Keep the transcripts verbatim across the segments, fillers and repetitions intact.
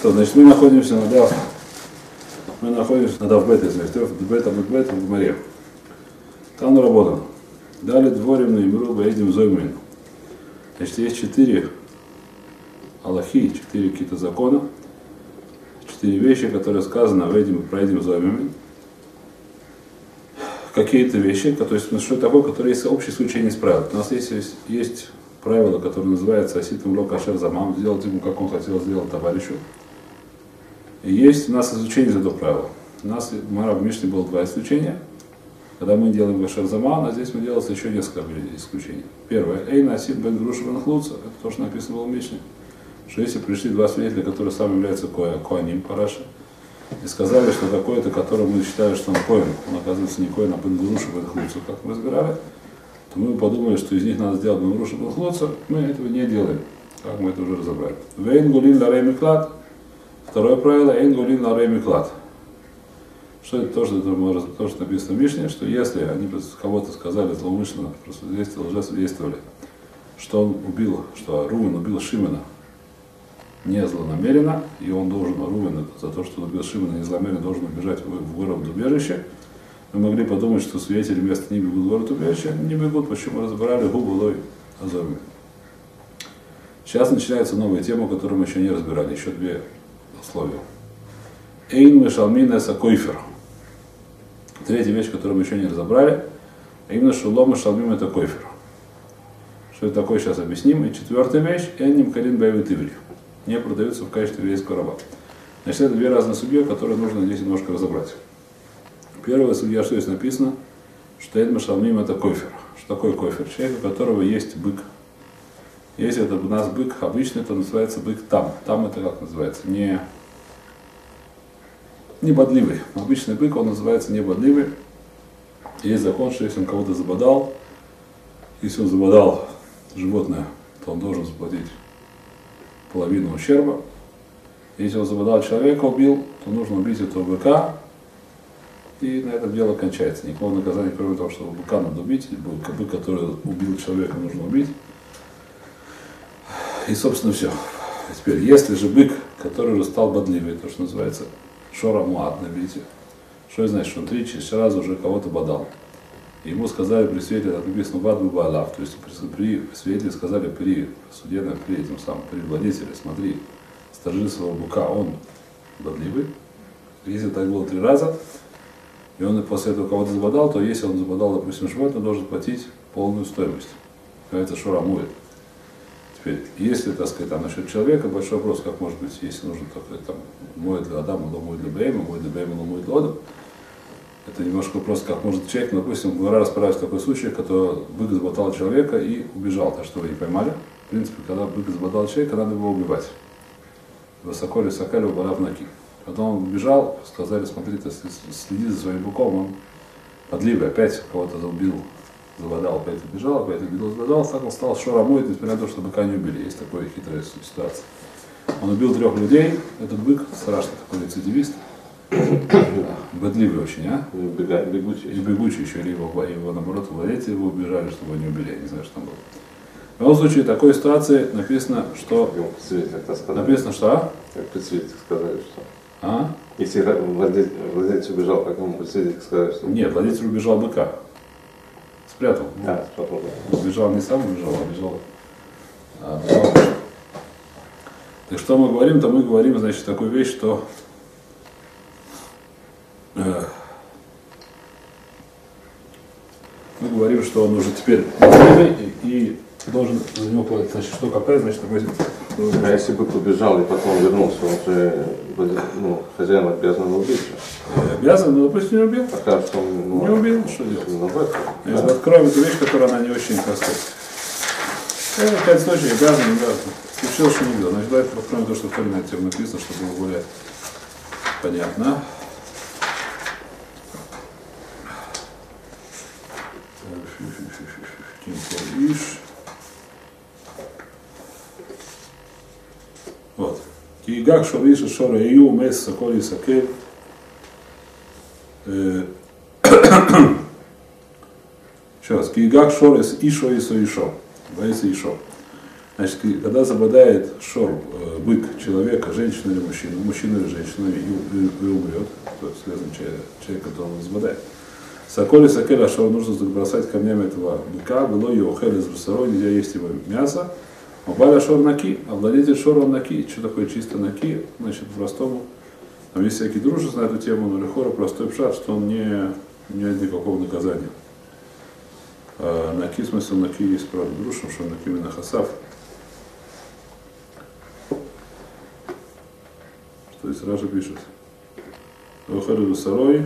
Что, значит, мы находимся на Дав, мы находимся на Дав Бета, значит, Бета, Бета в Гмаре. Там работа. Дали дворим на Имру Баидим Зоймин. Значит, есть четыре аллахи, четыре какие-то закона, четыре вещи, которые сказаны в Эдим, про Эдим Зоймин. Какие-то вещи, то есть что такое, которые есть общее случай из правил. У нас есть, есть, есть правило, которое называется Аситам Ло Кашер Замам, сделать ему, как он хотел сделать товарищу. И есть у нас исключение из этого правила. У нас в Мара в Мишне было два исключения. Когда мы делаем Кашер Замам, а здесь мы делаем еще несколько исключений. Первое. Эйна Асит Бен Груша Бен Хлуца, это то, что написано было в Мишне. Что если пришли два свидетеля, которые сами являются Коаним Параши, и сказали, что такой-то, который мы считали, что он коин, он оказывается не коин, а Бен Груша Бен Хлуца, как мы разбирали, то мы подумали, что из них надо сделать Бен Груша Бен Хлуца, мы этого не делаем, как мы это уже разобрали. Вейн Гулин Ларей Миклад. Второе правило, Эйн Гулин Ларей Миклад. Что это тоже, это тоже написано в Мишне, что если они кого-то сказали злоумышленно, просто лжесвидетельствовали, что он убил, что Рувен убил Шимона не злонамеренно, и он должен, Рувен за то, что он убил Шимона не злонамеренно, должен убежать в, в город-убежище. Мы могли подумать, что свидетели вместо не бегут в город-убежище, они не бегут, почему разбирали губу лой азоми. Сейчас начинается новая тема, которую мы еще не разбирали, еще две условия. Эйн мешалмин эса койфер. Третья вещь, которую мы еще не разобрали, именно шулом мешалмин это койфер. Что это такое, сейчас объясним. И четвертая вещь, энним калин бэвит иври. Не продаются в качестве еврейского раба. Значит, это две разные судьи, которые нужно здесь немножко разобрать. Первая судья, что здесь написано, что Эд Машалмим это койфер. Что такое койфер? Человек, у которого есть бык. Если это у нас бык, обычно это называется бык там. Там это как называется? Не, не бодливый. Обычный бык, он называется не бодливый. Есть закон, что если он кого-то забодал, если он забодал животное, то он должен заплатить половину ущерба. Если он забодал человека, убил, то нужно убить этого быка, и на этом дело кончается. Никакого наказания, кроме того, что быка надо убить, бык, бык, который убил человека, нужно убить. И, собственно, все. Теперь, если же бык, который уже стал бодливый, то, что называется шора муат, видите, что это значит, что он три-четыре раза уже кого-то бодал. И ему сказали при свете, это написано бадбу балав, то есть при, при свете сказали при суде, при этим самым, при владельце, смотри, сторожи своего быка, он бодливый. Если так было три раза, и он после этого кого-то забодал, то если он забодал, допустим, животное, должен платить полную стоимость. Это шора мует. Теперь, если, так сказать, там насчет человека, большой вопрос, как может быть, если нужно только там моет для Адама, но моет для Бейма, моет для Бейма, но моет для Одама. Это немножко вопрос, как может человек, допустим, два раза справился такой случай, когда бык забодал человека и убежал, так что вы не поймали. В принципе, когда бык забодал человека, надо его убивать. Высоко ли сокали убарав наки. Потом он убежал, сказали, смотри, ты следи за своим быком, он подливый, опять кого-то убил, забодал, опять убежал, опять убил, забодал, так он стал шорамой, несмотря на то, что быка не убили. Есть такая хитрая ситуация. Он убил трех людей, этот бык, страшный такой рецидивист, бодливый очень, а? И бегучий. И бегучий еще, или его, его наоборот, владельцы его убежали, чтобы его не убили, я не знаю, что там было. В любом случае, в такой ситуации написано, что... Написано, что, а? Как представители сказали, что... А? Если владелец, владелец убежал, как ему представители сказали, что... Нет, владелец убежал быка. Спрятал. А, спрятал, да. Убежал не сам убежал, а убежал. А, убежал. Так что мы говорим, то мы говорим, значит, такую вещь, что... Э, мы говорим, что он уже теперь и, и должен за него платить. Значит, что какая, значит, такой... А если бык убежал и потом вернулся, он же, ну, хозяин обязан убить. Обязан, но допустим не убил. Пока что он, ну, не убил, что делать? Ну, если да. Откроем эту вещь, которая она не очень простая. Это опять случай, обязан, не обязан. Случилось, что не убил. Значит, давайте откроем то, что в Торе на эту тему написано, чтобы было более понятно. Вот. Кигак шориша шора ию мес саколи сакель. Еще раз. Кигак шорис ишо исо ишо. Боится ишо. Значит, когда забодает шор, э, бык человека, женщину или мужчину, мужчину или женщину, и, и, и умрет, то есть связан человек, человек, которого забодает. Соколи сокеля шор нужно бросать камнями этого быка, было его хель из русарой, нельзя есть его мясо. Мабаля шор наки, а владетель шор он наки. Что такое чисто наки? Значит, по-простому. Там есть всякие дружи на эту тему, но лихора простой пшат, что он не, не имеет никакого наказания. А наки, в смысле, наки есть, правда, дружим, что наки именно хасав. То есть Раша пишет. Охару сарой.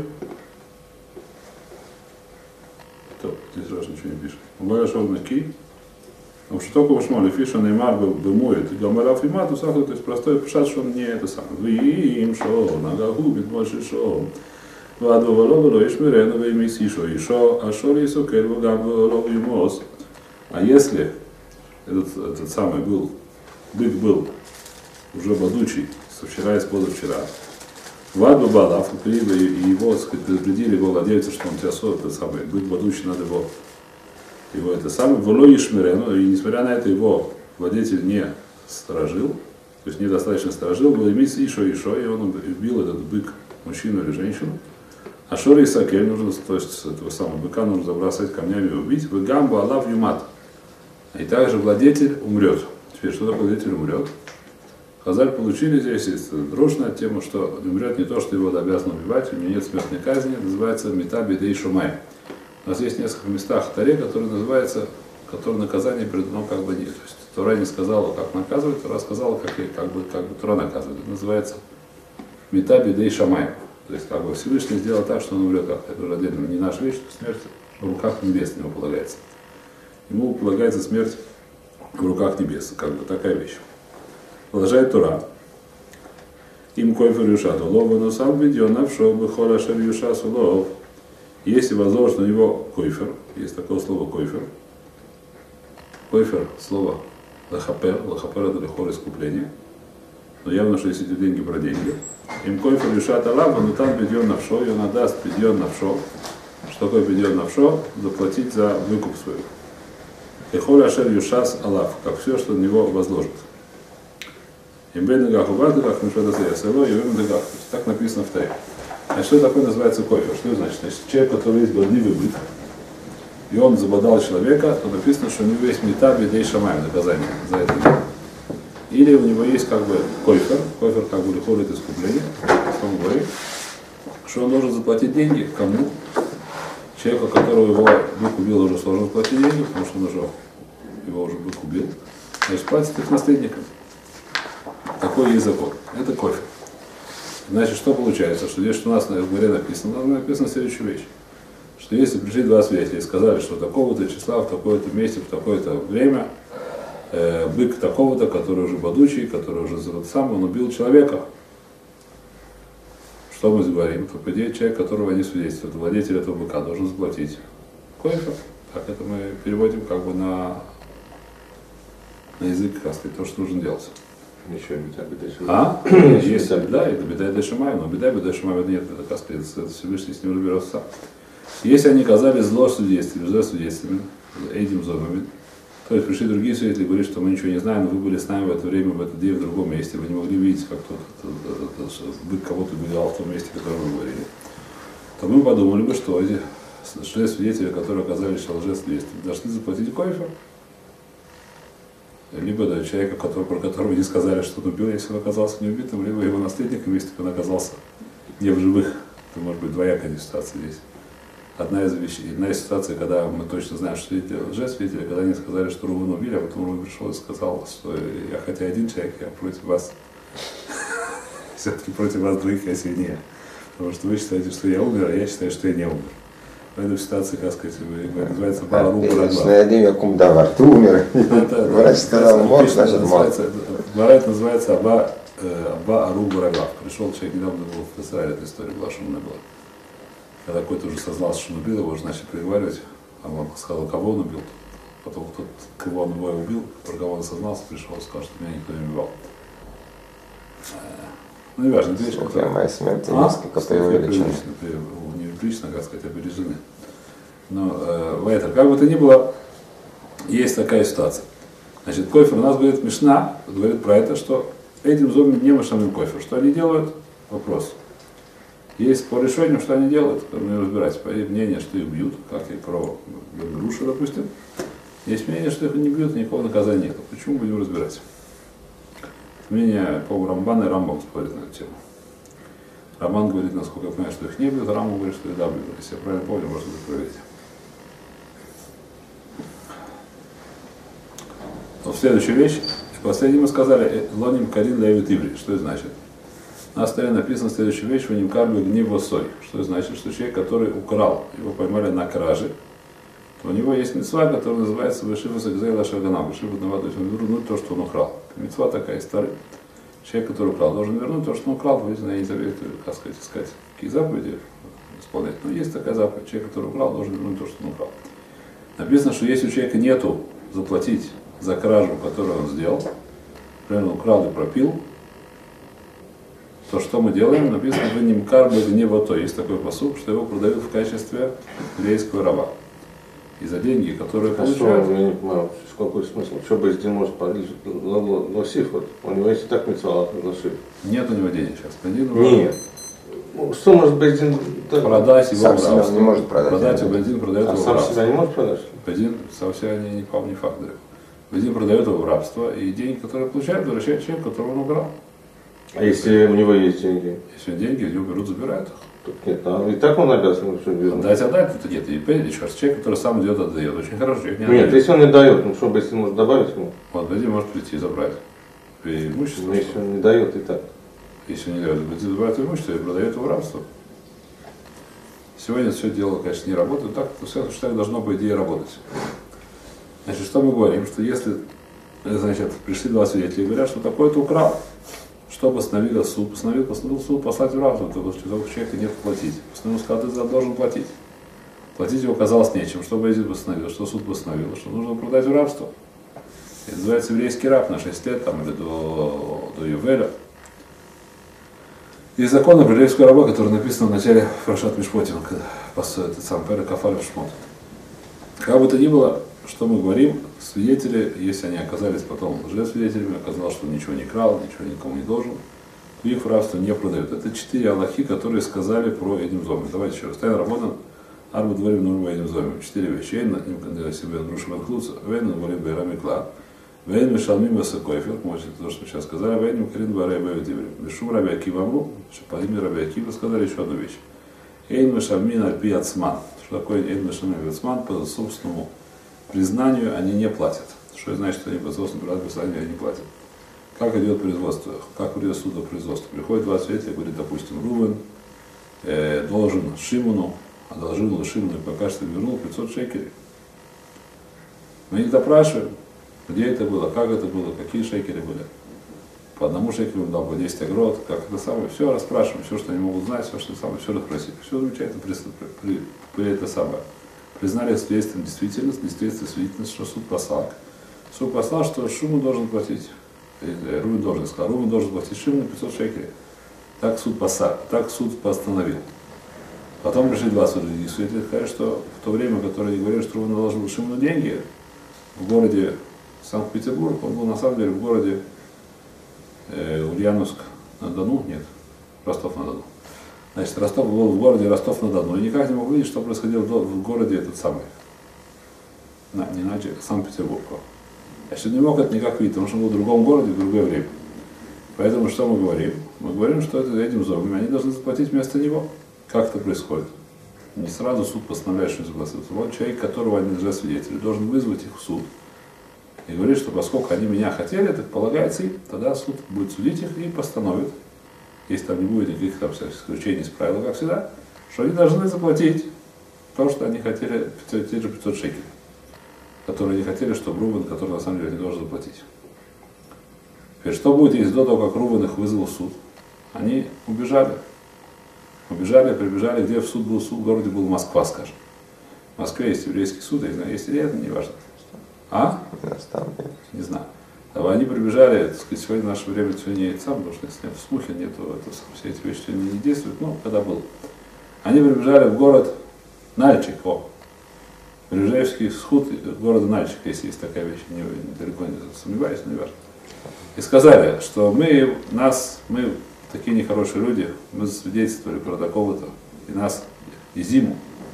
То, здесь Раша ничего не пишет. Мабаля шор наки. Но что такое шмоли фиша неймар бы моет, гамараф и мату сахар, то есть простой пшат, что он не это самое. Вы им шо, нагагу, бит больше шо. Ваду валовало, ишмирену, вы имейси шо, и шо, а шо рису кельву гамбу и мос. А если этот, этот самый был, бык был уже бодучий, со вчера и с позавчера, Ваду балав, и его, сказать, предупредили его владельца, что он тебя со, этот самый, бык бодучий, надо его его это самое, воло ишмирену, и несмотря на это его владетель не сторожил, то есть недостаточно сторожил, было иметь ишо ишо, и он убил этот бык, мужчину или женщину. А шори и сакель нужно, то есть этого самого быка нужно забросать камнями и убить, в гамбу алав юмат. И также владетель умрет. Теперь, что такое владетель умрет? Хазаль получили здесь, есть дрожная тема, что умрет не то, что его обязан убивать, у него нет смертной казни, называется мета бедей шумай. У нас есть несколько местах в Торе, которые называются, которые наказание придано как бы нет. То есть Тора не сказала, как наказывать, Тора сказала, как, как, бы, как бы Тора наказывает. Это называется мета бедей шамай. То есть как бы Всевышний сделал так, что он умрет как-то. Это уже отдельно не наша вещь, смерть в руках небес ему полагается. Ему полагается смерть в руках небес. Как бы такая вещь. Продолжает Тора. Им койфер юша тулов, но сам беден навшо бы хола шер юша сулов. Если возложено на него койфер, есть такое слово койфер. Койфер, слово лахапер, лахапер это лихор искупление. Но явно, что если эти деньги про деньги. Им койфер юшат алава, но там беден навшо, и он отдаст беден навшо. Что такое беден навшо? Заплатить за выкуп свой. Лихор ашер юшас алав, как все, что на него возложит. Им беден гахубат, как мишвадасая село, и им дегах. Так написано в Торе. А что такое называется койфер? Что это значит? Значит, человек, который есть бодливый бык, и он забодал человека, то написано, что у него есть мета бедей шамаем, наказание за это. Или у него есть как бы койфер, койфер как бы лихор это искупление, что он говорит, что он должен заплатить деньги кому? Человеку, которого его бык убил, уже сложно заплатить деньги, потому что он уже, его уже бык убил. Значит, платит их наследникам. Такой есть закон. Это койфер. Значит, что получается? Что здесь, что у нас на горе написано, у нас написано следующую вещь. Что если пришли два свидетеля и сказали, что такого-то числа, в такое-то месте, в такое-то время, э, бык такого-то, который уже бодучий, который уже сам, он убил человека. Что мы говорим? То, по идее, человек, которого они свидетельствуют, владетель этого быка должен заплатить койфер. Так это мы переводим как бы на, на язык, как сказать, то, что нужно делать. Еще беда, беда шамай. А? Есть беда, это беда, беда шамай, но беда, беда шамай нет, это, как сказать, Всевышний с ним разберется сам. Если они оказали зло свидетельствами, зло свидетельствами, этим зомами, то есть пришли другие свидетели и говорили, что мы ничего не знаем, но вы были с нами в это время, в этот день, в другом месте, вы не могли видеть, как кто-то, бык кого-то убивал в том месте, о котором вы говорили, то мы подумали бы, что эти шесть свидетелей, которые оказались лжесвидетелями, должны заплатить койфер. Либо да, человека, который, про которого не сказали, что он убил, если он оказался неубитым, либо его наследником, если он оказался не в живых. Это может быть двоякая ситуация здесь. Одна из вещей, одна из ситуаций, когда мы точно знаем, что свидетели лжесвидетели, когда они сказали, что Рувана убили, а потом Руван пришел и сказал, что я хотя один человек, я против вас, все-таки против вас двоих я сильнее. Потому что вы считаете, что я умер, а я считаю, что я не умер. В этой ситуации, как сказать, называется Барару Барагла. Якум Давар, ты умер. Врач сказал, мор, значит мор. Барайт называется Аба Ару Барагла. Пришел человек, недавно был в Израиле, эта история была, что была. Когда какой-то уже сознался, что он убил, его уже начали приговаривать, а он сказал, кого он убил. Потом тот, кого он его убил, про кого он сознался, пришел и сказал, что меня никто не убивал. Ну, не важно, это вещь, которая... Моя смерть несколько преувеличена. Неприлично, как сказать, опережены. Но э, это, как бы то ни было, есть такая ситуация. Значит, койфер, у нас говорит Мишна, говорит про это, что этим зомби не мышамим койфер. Что они делают? Вопрос. Есть по решению, что они делают, мы разбирать. По их мнению, что их бьют, как и про груши, допустим. Есть мнение, что их не бьют, никакого наказания нет. Почему будем разбирать? Мнение по Рамбану и Рамбам спорит на эту тему. Рамбан говорит, насколько я понимаю, что их не бьют, а Рамбам говорит, что их да бьют. Если я правильно помню, можно это проверить. Но следующая вещь, последнее мы сказали, лоним карин левит иври. Что это значит? На столе написано следующая вещь, в ним карбы гневосой. Что это значит? Что человек, который украл, его поймали на краже, то у него есть мицва, которая называется Вешива Сагзейла Шагана. Вешива Днава, то есть он вернуть то, что он украл. Мицва такая старая. Человек, который украл, должен вернуть то, что он украл. Вы знаете, я не советую, как сказать, искать какие заповеди исполнять. Но есть такая заповедь. Человек, который украл, должен вернуть то, что он украл. Написано, что если у человека нету заплатить за кражу, которую он сделал, например, он украл и пропил, то что мы делаем? Написано в Нимкар Бегневото. Есть такой посуд, что его продают в качестве еврейского раба. И за деньги, которые а получают. что, я не понимаю, какой смысл? Что Бейздин может парить лосив? Вот. У него есть и так митцва лосив. Нет у него денег сейчас. Бензин, нет. Что может Бейздин продать его сам в себя рабство? не может продать. Продать, и Бензин продает А его в сам рабство. себя не может продать? Бензин сам себя не, не, не факт. Бензин продает его в рабство, и деньги, которые получает, возвращает человек, которого он украл. А если у него есть деньги? Если деньги, его берут, забирают их. Тут нет, а и так он обязан все вернуть. Дать отдать, тут нет. И еще раз, человек, который сам идет, отдает. Очень хороший человек. Не Нет, отдает. если он не дает, ну что, если может добавить ему? Вот Бензин может прийти и забрать имущество. Ну, если он не дает, и так. Если не дает, Бензин забирает имущество и продает его в рабство. Сегодня все дело, конечно, не работает так, то все, что так должно, по идее, работать. Значит, что мы говорим? Что если, значит, пришли два свидетеля и говорят, что такой-то украл, что постановил суд? Постановил, постановил суд послать в рабство, потому что у человека нет платить. Постановил, сказал, ты должен платить. Платить его оказалось нечем. Что Бейздин постановил? Что суд постановил? Что нужно продать в рабство. Это называется еврейский раб на шесть лет там, или до, до Ювеля. Есть закон про еврейского раба, который написан в начале Фрашат Мишпотим, этот сам Пера Кафаль Шмот. Как бы то ни было, что мы говорим, свидетели, если они оказались потом лжесвидетелями, оказалось, что ничего не крал, ничего никому не должен, то их в рабство не продают. Это четыре аллахи, которые сказали про Эдим Зоми. Давайте еще раз. Тайн работаем, арбу дворим нурма Эдим Зоми. Четыре вещи. Эйн, им кандидат себе друшим отхлуца, вейн, дворим бейрами клад. Вейн мишалмим васакойфер, может, это то, что мы сейчас сказали, вейн мкарин барай бэвэ диврим. Мишум раби Акива амру, что по имени раби Акива сказали еще одну вещь. Эйн мишалмин альпи ацман. Что такое эйн мишалмин альпи ацман? По собственному признанию они не платят. Что значит, что они по собственному признанию они не платят? Как идет производство? Как идет судопроизводство? Приходит два свидетеля и говорит, допустим, Рувен э, должен Шимону, одолжил Шимону и пока что вернул пятьсот шекелей. Мы их допрашиваем, где это было, как это было, какие шекели были. По одному шекелю он дал по десять агрот, как это самое, все расспрашиваем, все, что они могут знать, все, что самое, все расспросили. Все замечательно, при, при, при это самое. Признали следствием действительность, действительность свидетельность, что суд послал. Суд послал, что Шимон должен платить. Рувен должен, сказал, Рувен должен платить Шимону пятьсот шекелей. Так суд посад, так суд постановил. Потом пришли два судьи, свидетели сказали, что в то время, которое они говорили, что Рувен должен Шимону деньги, в городе Санкт-Петербург, он был на самом деле в городе э, Ульяновск-на-Дону, нет, Ростов-на-Дону. Значит, Ростов был в городе Ростов-на-Дону, и никак не мог видеть, что происходило в городе этот самый, на, не иначе, Санкт-Петербург. Значит, не мог это никак видеть, потому что он был в другом городе в другое время. Поэтому что мы говорим? Мы говорим, что это этим зомби, они должны заплатить вместо него. Как это происходит? Не сразу суд постановляет, что заплатится. Вот человек, которого они лжесвидетели, должен вызвать их в суд и говорит, что поскольку они меня хотели, так полагается им, тогда суд будет судить их и постановит, если там не будет никаких там исключений из правил, как всегда, что они должны заплатить то, что они хотели, те же пятьсот шекелей, которые они хотели, чтобы Рувен, который на самом деле не должен заплатить. Теперь, что будет, если до того, как Рувен их вызвал в суд? Они убежали. Убежали, прибежали, где в суд был суд, в городе был Москва, скажем. В Москве есть еврейский суд, я не знаю, есть или нет, не важно. А? Не знаю. А они прибежали, так сказать, сегодня в наше время все не сам, потому что если нет смухи, нету, это, все эти вещи сегодня не действуют, ну, когда был. Они прибежали в город Нальчик, о. Рыжаевский сход города Нальчик, если есть такая вещь, не, далеко не сомневаюсь, но не важно. И сказали, что мы, нас, мы такие нехорошие люди, мы засвидетельствовали про такого-то, и нас, и зиму.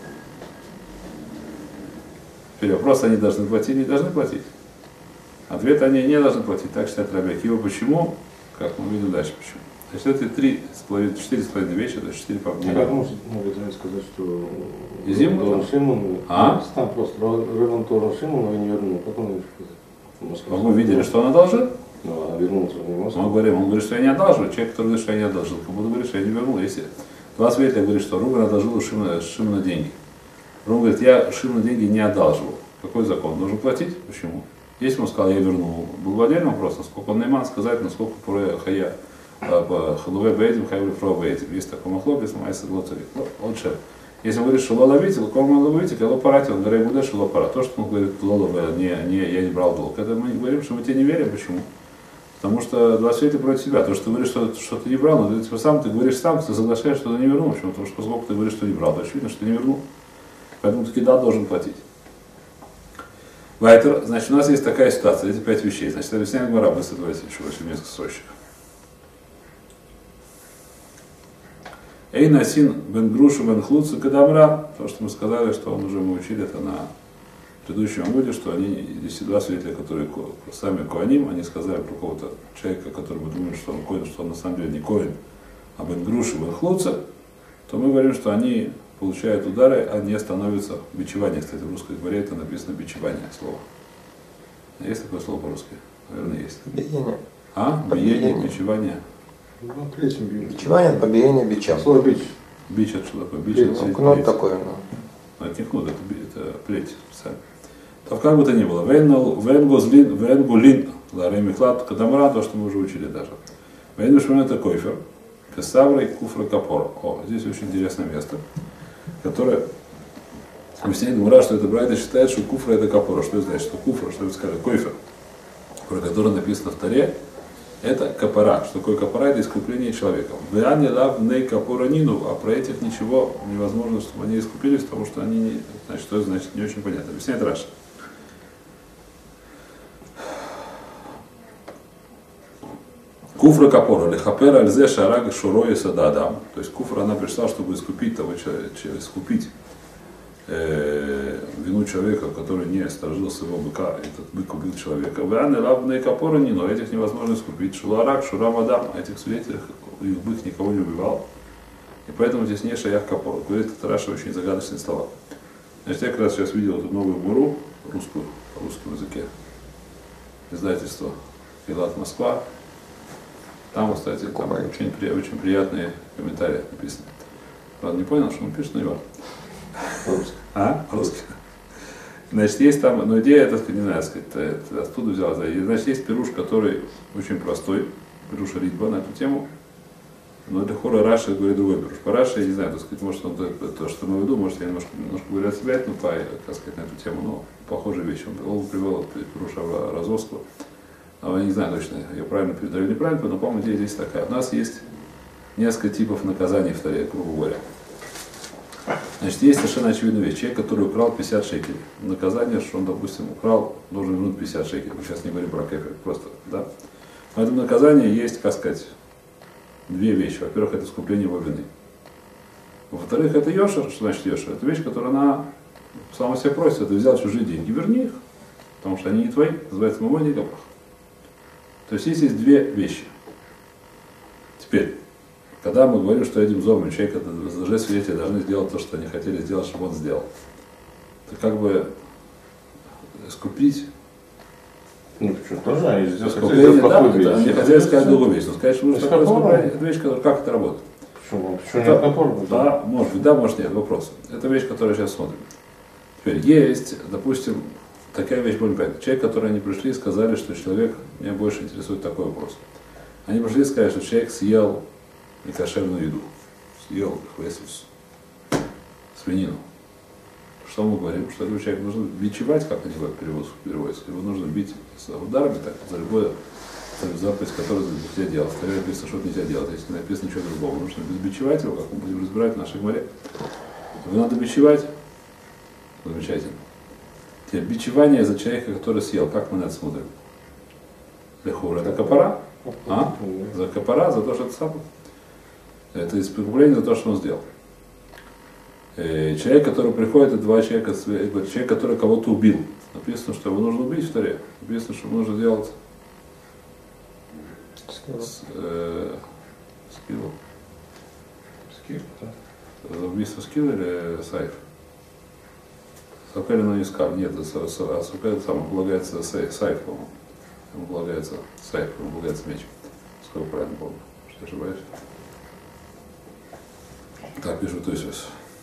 Теперь вопрос, они должны платить или не должны платить? Ответ, они не должны платить, так считает Раби Акива. Почему? Как мы видим дальше, почему. Значит, это три с половиной, четыре с половиной вещи, то есть четыре по А как может, могут сказать, что и зиму Тору Шимону, а? Там просто Рыван Тору Шимону и не вернул, потом не сказать. А мы видели, что он одолжил? Ну, а вернулся в него. Мы говорим, он говорит, что я не одолжил. Человек, который говорит, что я не одолжил, как будто говорит, что я не вернул. Если два свидетеля говорит, что Рувен одолжил у Шимона, Шимона деньги. Рувен говорит, я Шимона деньги не одалживал. Какой закон? Нужно платить? Почему? Если он сказал, я вернул, был отдельный вопрос, насколько он найман сказать, насколько про хая, по халуве бейдим, хайвли фро бейдим. Есть такой махлопец, майса глотари. Лучше. Если он говорит, что лола видите, луком лола видите, лола парати, он говорит, будет, что лола пара. То, что он говорит, лола, не, не, я не брал долг. Это мы говорим, что мы тебе не верим. Почему? Потому что два света против себя. То, что ты говоришь, что, что ты не брал, но ты сам ты говоришь сам, ты соглашаешься, что ты не вернул. Почему? Потому что поскольку ты говоришь, что не брал, то очевидно, что ты не вернул. Поэтому таки да, должен платить. Вайтер, значит, у нас есть такая ситуация, эти пять вещей. Значит, объясняем Гмара, быстро давайте еще возьмем несколько строчек. Эй насин бен грушу бен хлуцу кадамра, то, что мы сказали, что он уже мы учили это на предыдущем амуде, что они, десять два свидетеля, которые сами коаним, они сказали про какого-то человека, который мы думаем, что он коин, что он на самом деле не коин, а бен грушу бен хлуца, то мы говорим, что они получают удары, а не становятся бичевание. Кстати, в русской говоре это написано бичевание слово. Есть такое слово по-русски? Наверное, есть. Биение. А? Биение, бичевание. Ну, плечем бьют. Бичевание, побиение бичом. Слово бич. Бич это что такое? Бич Плеть. это Ну, плеть. кнут такой, ну. Но это не кнут, это, би- это плеть специально. То как бы то ни было, венгулин, ларемихлад, кадамра, то, что мы уже учили даже. Венгушман это койфер, песаврой, куфра, капор. О, здесь очень интересное место, которое объясняет Гмара, что это Брайда считает, что куфра это капора. Что это значит? Что куфра, что это скажет, койфер, про который написано в Торе, это капора. Что такое капора? Это искупление человека. Веане лав ней капора нину, а про этих ничего невозможно, чтобы они искупились, потому что они, не, значит, что это значит, не очень понятно. Объясняет Раша. Куфра капора, лихапера альзе шарага шуроя сададам. То есть куфра, она пришла, чтобы искупить того человека, искупить э, вину человека, который не сторожил своего быка, этот бык убил человека. Веане лавные капора не, но этих невозможно искупить. Шуларак, шурамадам, этих свидетелей, их бык никого не убивал. И поэтому здесь не шаях капора. Говорит Тараша очень загадочные слова. Значит, я как раз сейчас видел эту новую муру, русскую, по русскому языке, издательство Филат Москва. Там, кстати, там очень, при, очень приятные комментарии написаны. Правда, не понял, что он пишет, но его. По-русски. А? По-русски. Значит, есть там, но идея, так сказать, не знаю, сказать, это откуда взялась. Значит, есть пируш, который очень простой, пируш Ритба на эту тему. Но для хора Раши говорит другой пируш. По Раши, я не знаю, так сказать, может, он, то, то, что мы в виду, может, я немножко, немножко говорю от себя, но по, так сказать, на эту тему, но похожая вещь. Он, он привел пируша Розовского. Я не знаю точно, я правильно передаю или неправильно, но, по-моему, идея здесь такая. У нас есть несколько типов наказаний в Торе, грубо говоря. Значит, есть совершенно очевидная вещь. Человек, который украл пятьдесят шекелей. Наказание, что он, допустим, украл, должен вернуть пятьдесят шекелей. Мы сейчас не говорим про кефир, просто, да. Поэтому наказание есть, как сказать, две вещи. Во-первых, это искупление его вины. Во-вторых, это йошер. Что значит йошер? Это вещь, которая она сама себя просит. Это взял чужие деньги, верни их, потому что они не твои. Называется мамони габах. То есть здесь есть две вещи. Теперь, когда мы говорим, что этим зомбом человек, лжесвидетели должны сделать то, что они хотели сделать, чтобы он сделал, то как бы искупить. Ну, почему? Тоже они здесь хотели Искупление, сделать да, плохую это, они вещь. хотели сказать другую вещь. Но сказать, что То есть такое капора? искупление, это вещь, которая, как это работает? Почему? Почему Это- нет напора? Да, может быть, да, может нет, вопрос. Это вещь, которую сейчас смотрим. Теперь есть, допустим, такая вещь более понятна. Человек, который они пришли и сказали, что человек, меня больше интересует такой вопрос. Они пришли и сказали, что человек съел некошерную еду, съел хвестус, свинину. Что мы говорим? Что этого человека нужно бичевать, как они переводятся. Его нужно бить с ударами, так, за любое заповедь, которую нельзя делать. В Торе написано, что нельзя делать, если не написано ничего другого. Нужно бичевать его, как мы будем разбирать в нашей Гмаре. Его надо бичевать. Замечательно. Теперь бичевание за человека, который съел. Как мы на это смотрим? Лехур, это капара? А? За капара, за то, что это сам. Это искупление за то, что он сделал. И человек, который приходит, это два человека, человек, который кого-то убил. Написано, что его нужно убить в Торе. Написано, что ему нужно делать с, э, скилл. Скилл, да. За убийство скилл или сайф? Сукель, но не скал. Нет, а Сукель сам полагается сайф, по-моему. Ему полагается сайф, ему полагается меч. Сколько правильно помню, что я ошибаюсь. Так, пишу, то есть.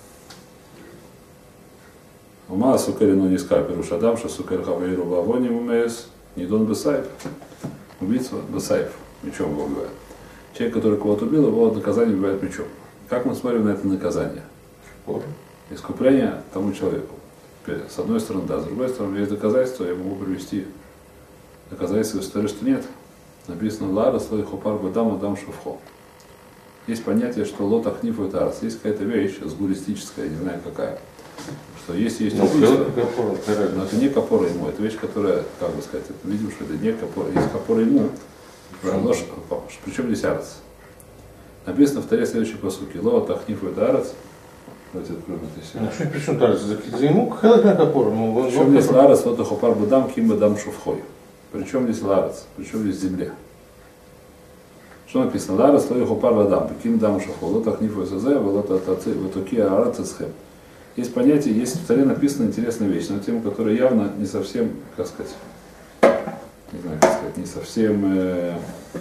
Ума Сукель, но не скал. Перушадам, что Сукель хавейру бавони умеес, не дон бесайф. Убийца бесайф, мечом его убивает. Человек, который кого-то убил, его наказание убивает мечом. Как мы смотрим на это наказание? Искупление тому человеку. С одной стороны, да, с другой стороны, есть доказательства, я могу привести доказательства в истории, что нет. Написано «Лара слой хопар бадам адам шуфхо». Есть понятие, что лот ахнифу это арс. Есть какая-то вещь сгуристическая, не знаю какая. Что если есть убийство, но это не капора ему, это вещь, которая, как бы сказать, это, видим, что это не капора, есть капора ему, причем здесь арс. Написано в Торе следующей посуке «Лот ахнифу это арс». Давайте откроем это все. А что причем так? За ему хелек на капор. Причем здесь ларец, вот хопар бадам, ким бадам шуфхой. Причем здесь ларец, причем здесь земля. Что написано? Ларец, лой хопар бадам, ким бадам шуфхой. Вот ахнифу эсэзэ, вот атуки арат эсхэм. Есть понятие, есть в Торе написана интересная вещь, на тему, которая явно не совсем, как сказать, не знаю, как сказать, не совсем, э,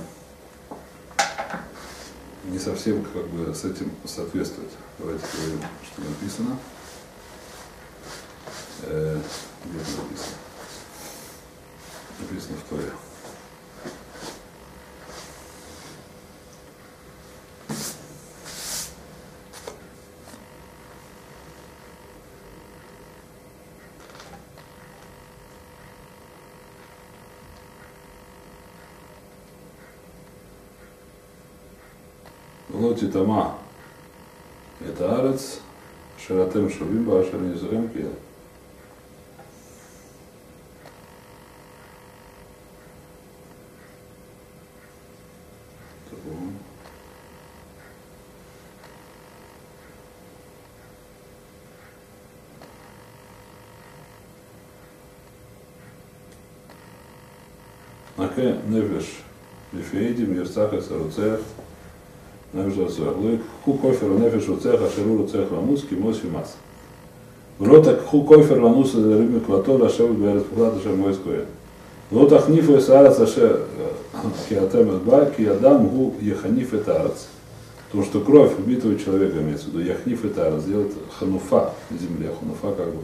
не совсем как бы с этим соответствует. Давайте поговорим, что написано. Э, где это написано? Написано в Торе. Лоти тама. Это арец, шаратем шувимба, ашер низуэм кил. Наке нефеш лифеидим ерцах эсаруцех. Ху кофер нефеш уцех, ашеру уцех ламус, кимос фимас. Вротак ху кофер ламус, рыми клатол, ашер гверет пухлад, ашер мой скоен. Лотах нифу эсарец, ашер киатем эсба, киадам гу яханиф этарец. Потому что кровь убитого человека имеется в виду. Яхниф этарец, делает хануфа на земле, хануфа как бы.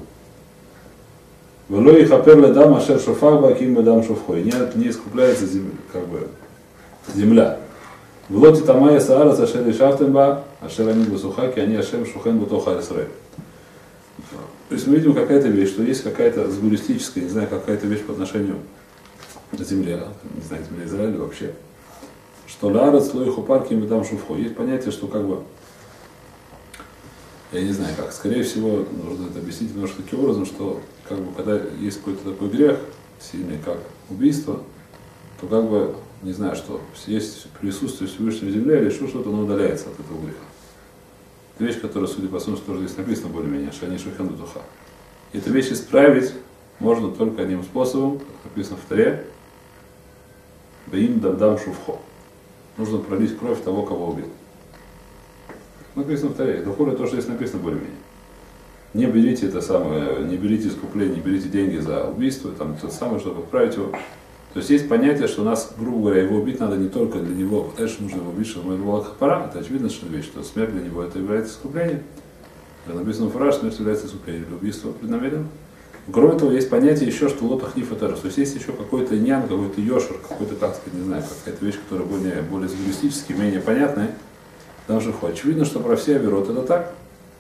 Велой хапер ледам, ашер шофаба, ким ледам шофхой. Не искупляется земля, как бы земля. В лоте тамая саарас ашер и шафтемба, ашер они бусухаки, они ашем шухен бутоха исрэ. То есть мы видим какая-то вещь, что есть какая-то сгуристическая, не знаю, какая-то вещь по отношению к земле, не знаю, земле Израиля вообще. Что лаарас, слой хупарки, мы там шуфхо. Есть понятие, что как бы, я не знаю как, скорее всего, нужно это объяснить немножко таким образом, что как бы когда есть какой-то такой грех, сильный как убийство, то как бы, не знаю, что есть присутствие Всевышнего в земле или что что-то, оно удаляется от этого греха. Это вещь, которая, судя по смыслу, тоже здесь написано более-менее, шани шухен духа. И эту вещь исправить можно только одним способом, как написано в Торе, баим дам шуфхо. Нужно пролить кровь того, кого убил. Написано в Торе. Духура то, что здесь написано более-менее. Не берите это самое, не берите искупление, не берите деньги за убийство, там то самое, чтобы отправить его. То есть есть понятие, что нас, грубо говоря, его убить надо не только для него, дальше нужно его убить, чтобы это была хапара, это очевидно, что вещь, что смерть для него это является искуплением. Как написано в фраз, смерть является искуплением для убийства преднамеренным. Кроме того, есть понятие еще, что лотах не фатерас. То есть есть еще какой-то иньян, какой-то йошер, какой-то, как сказать, не знаю, какая-то вещь, которая более, более сгуристически, менее понятная. Там же очевидно, что про все авирот это так.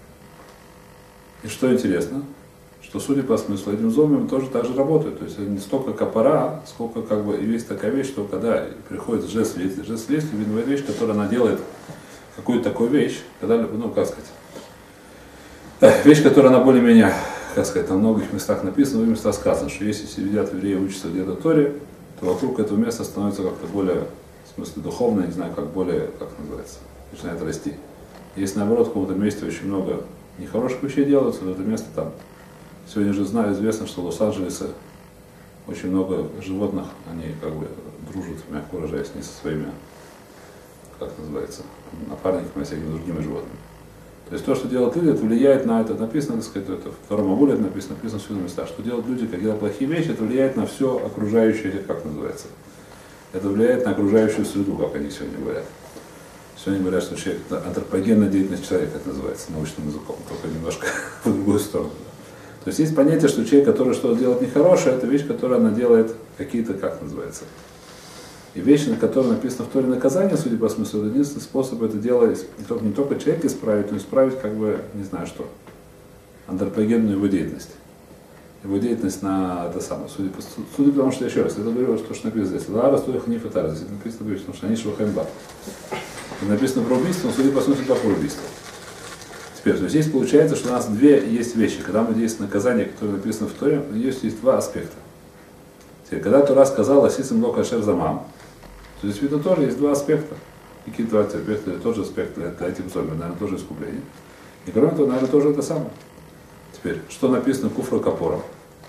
И что интересно, что, судя по смыслу, этим зомбим тоже так же работают. То есть не столько капара, сколько как бы, и есть такая вещь, что когда приходит жест следствия, жест следствия, видно, вещь, которая она делает какую-то такую вещь, когда, ну, как сказать, вещь, которая она более-менее как сказать, на многих местах написано, в многих местах сказано, что если сидят евреи и учатся где-то в Торе, то вокруг этого места становится как-то более, в смысле духовно, не знаю, как более, как называется, начинает расти. Если наоборот в каком-то месте очень много нехороших вещей делаются, то это место там. Сегодня же знаю, известно, что в Лос-Анджелесе очень много животных, они как бы дружат, мягко выражаясь, не со своими, как называется, напарниками, а всякими другими животными. То есть то, что делают люди, это влияет на это, написано, так сказать, это в втором Амуле написано, написано все на местах, что делают люди, когда делают плохие вещи, это влияет на все окружающее, как называется, это влияет на окружающую среду, как они сегодня говорят. Сегодня говорят, что человек, антропогенная деятельность человека, это называется научным языком, только немножко в другую сторону. То есть есть понятие, что человек, который что-то делает нехорошее, это вещь, которая она делает какие-то, как называется. И вещи, на которые написано в Торе наказание, судя по смыслу, это единственный способ это делать, не только, не только человека исправить, но исправить, как бы, не знаю что, антропогенную его деятельность. Его деятельность на это самое. Судя по, судя по тому, что, еще раз, это говорю, что, что написано здесь. Лара, стоя хниф и тара. Здесь написано, потому что они швахэмба. Написано про убийство, но судя по смыслу, про убийство. Теперь, то есть здесь получается, что у нас две есть вещи. Когда мы действуем наказание, которое написано в Торе, у нее есть два аспекта. Теперь, когда Тора сказала «Сисим ло кашер замам», то здесь видно тоже есть два аспекта. Какие два аспекта, или тот же аспект для, для этих условий, наверное, тоже искупление. И кроме того, наверное, тоже это самое. Теперь, что написано куфра капора?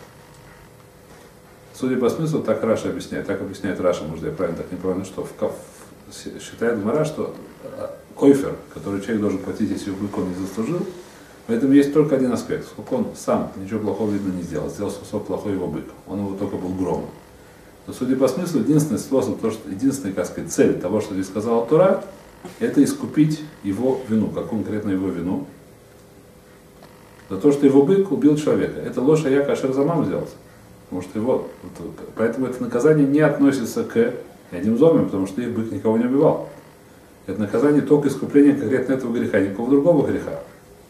Судя по смыслу, так Раша объясняет, так объясняет Раша, может, я правильно, так неправильно, что в каф, считает Гмара, что койфер, который человек должен платить, если убык он не заслужил, в этом есть только один аспект. Сколько он сам ничего плохого, видно, не сделал, сделал сколько плохой его бык. Он его только был громом. Но, судя по смыслу, единственный способ, то, что, единственная, как сказать, цель того, что здесь сказала Тора, это искупить его вину. Как конкретно его вину? За то, что его бык убил человека. Это ложь а я кашер замам сделался. Потому что его, поэтому это наказание не относится к одним зомбам, потому что их бык никого не убивал. Это наказание только искупление конкретно этого греха, никакого другого греха.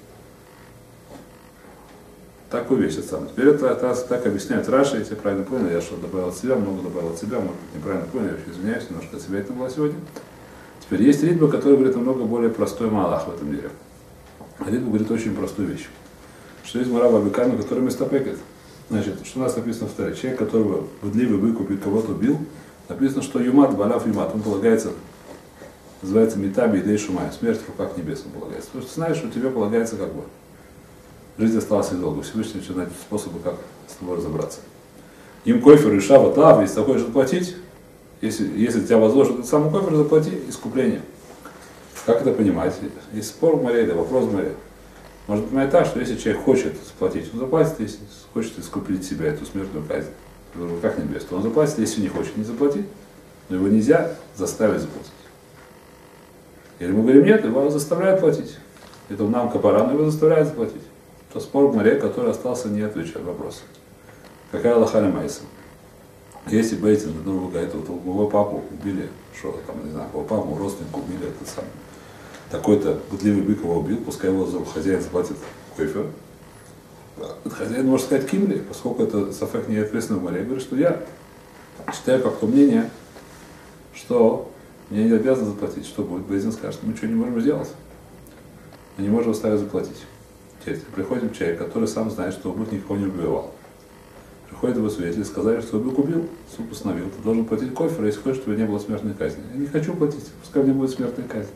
Такую вещь это самое. Теперь это, это так объясняют Раши, если я правильно понял, я что добавил от себя, много добавил от себя, может быть неправильно понял, я вообще извиняюсь, немножко от себя это было сегодня. Теперь есть ритба, который говорит намного более простой малах в этом деле. А ритба говорит очень простую вещь. Что есть Мара Бабикану, который местопекает. Значит, что у нас написано в Торе? Человек, которого выдливый бык убил, кого-то убил, написано, что юмат, балав юмат, он полагается, называется митаби идей шумай, смерть в руках небес он полагается. Потому что ты знаешь, что тебе полагается как бы. Жизнь осталась недолго, Всевышний начинает найти способы, как с тобой разобраться. Им койфер и шава тав, если такой же заплатить, если, если тебя возложат этот самый койфер, заплати искупление. Как это понимать? Есть спор в море, это вопрос в море. Можно понимать так, что если человек хочет заплатить, он заплатит, если хочет искупить себя, эту смертную казнь в руках небес, то он заплатит, если не хочет не заплатить, но его нельзя заставить заплатить. Или мы говорим, нет, его заставляют платить. Это нам капаран, его заставляют заплатить. То спор в море, который остался, не отвечает вопрос. Какая лохаля майса? Если Бейтин, другого говорит, вот его папу убили, что там, не знаю, его папу, родственника убили, этот самый. Такой-то гудливый бык его убил, пускай его хозяин заплатит койфер. Хозяин может сказать кимли, поскольку это сафек не ответственно в море. Я говорю, что я считаю как то мнение, что мне не обязан заплатить. Что будет? Бейзин скажет, мы ничего не можем сделать. Мы не можем оставить заплатить. Теперь приходит человек, который сам знает, что бык никого не убивал. Приходит его свидетели, сказали, что бык убил, суд установил, ты должен платить койфер, если хочешь, чтобы не было смертной казни. Я не хочу платить, пускай мне будет смертная казнь.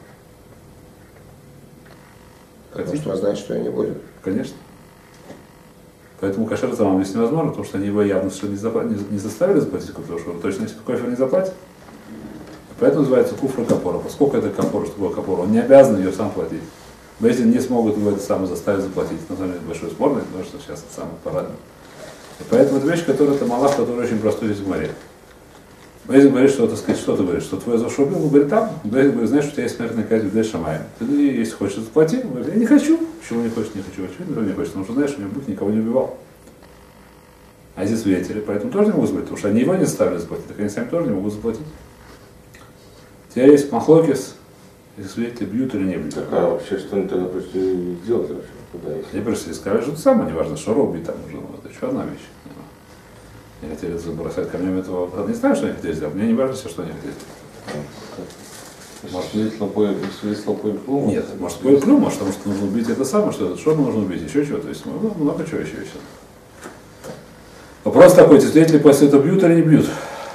Потому что он знает, что ее не будет. Конечно. Поэтому кашер замам здесь невозможно, потому что они его явно что не, запла- не, не заставили заплатить койфер, потому что он точно если койфер не заплатит. Поэтому называется куфра капора. Поскольку это капора, что такое капора, он не обязан ее сам платить. Если не смогут его это самое заставить заплатить, на самом деле большой спор, потому что сейчас это самое парадное. И поэтому это вещь, которая это малах, который очень простой здесь в море. Бейзин говорит, что, так сказать, что ты говоришь, что твой зашел убил, он говорит, там, Бейзин говорит, знаешь, что у тебя есть смертная казнь в Шамай. Ты, если хочешь, заплати. Он говорит, я не хочу. Почему не хочешь, не хочу, почему не хочешь, потому что знаешь, у меня бык никого не убивал. А здесь свидетели, поэтому тоже не могут заплатить, потому что они его не заставили заплатить, так они сами тоже не могут заплатить. У тебя есть махлокис, если свидетели бьют или не бьют. Так, а вообще что-нибудь тогда пришли сделать вообще? Куда есть? Они пришли, сказали, что это самое, неважно, что убить там уже, вот, это еще одна вещь. Они хотели забросать камнями этого, не знаю, что они хотели сделать, мне не важно все, что они хотели. Может, Свидетель лопой, свидетель лопой плюма? нет, может, спорит плюм, может, потому что нужно убить это самое, что, что нужно убить, еще чего, то есть ну, много чего еще есть. Вопрос такой, свидетели после этого бьют или не бьют?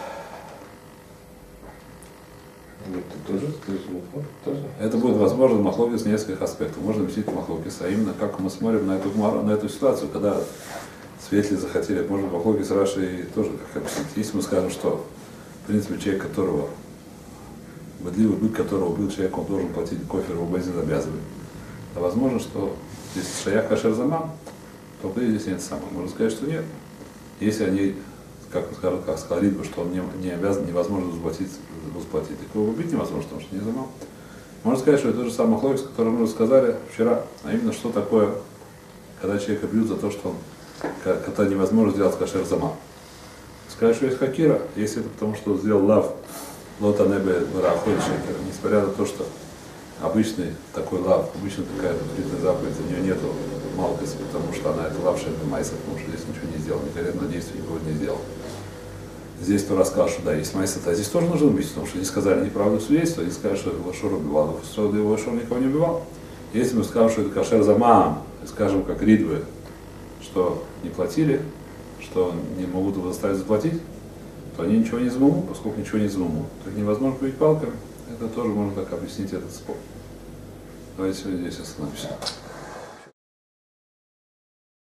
Это тоже, тоже? Это будет возможно махлокис с нескольких аспектов. Можно объяснить махлокис, а именно как мы смотрим на эту, на эту ситуацию, когда свидетели захотели, можно махлокис Раши тоже как объяснить. Если мы скажем, что в принципе человек, которого бодливый бык, которого убил человек, он должен платить кофер, его бензин обязывает. А возможно, что здесь шаях кашер замам, то здесь нет самого. Можно сказать, что нет. Если они, как скажут, как сказал Ридба, что он не, не обязан, невозможно заплатить, заплатить. Так его убить невозможно, потому что не замам. Можно сказать, что это тот же самый хлопец, который мы рассказали вчера, а именно, что такое, когда человека бьют за то, что он, когда невозможно сделать кашер замам. Сказать, что есть хакира, если это потому, что он сделал лав, лота небе барахоль шекер, несмотря на то, что обычный такой лав, обычно такая запретная заповедь, у нее нету малкость, потому что она это лав шекер майса, потому что здесь ничего не сделал, конкретного действия никого не сделал. Здесь Тора сказал, что да, есть майса, а здесь тоже нужно убить, потому что они сказали неправду свидетельство, они сказали, что его Шор убивал, но его Шор никого не убивал. Если мы скажем, что это кашер замам, скажем, как Ридвы, что не платили, что не могут его заставить заплатить, то они ничего не замуму, поскольку ничего не замуму. То есть невозможно бить палками. Это тоже можно так объяснить этот спор. Давайте сегодня здесь остановимся.